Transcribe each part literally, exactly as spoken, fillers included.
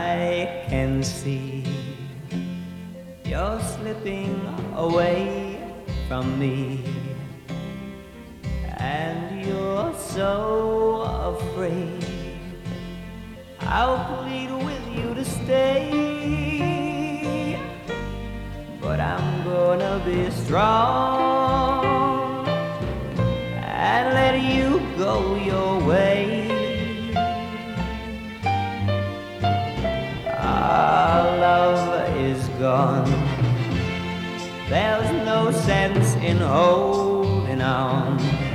I can see you're slipping away from me, and you're so afraid. I'll plead with you to stay, but I'm gonna be strong and let you go your way. Our love is gone. There's no sense in holding on,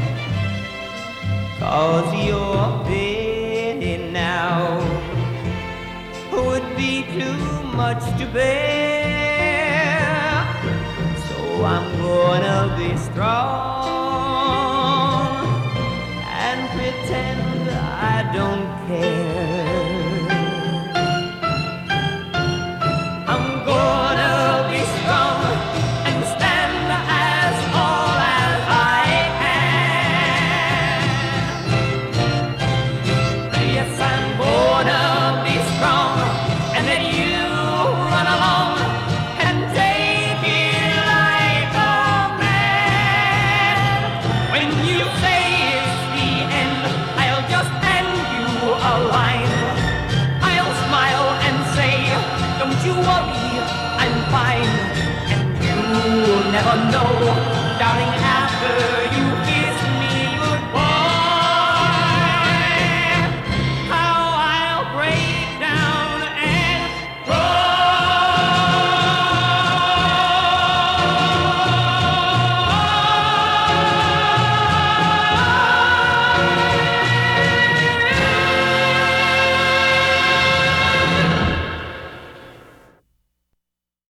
'cause your pity now would be too much to bear. So I'm gonna be strong and pretend I don't care. I'm gonna be strong and stand as all as I can. Yes, I'm gonna be strong and let you run along and take it like a man. When you say it's the end, I'll just hand you a line. I'll smile and say, don't you worry, I'm fine. And you'll never know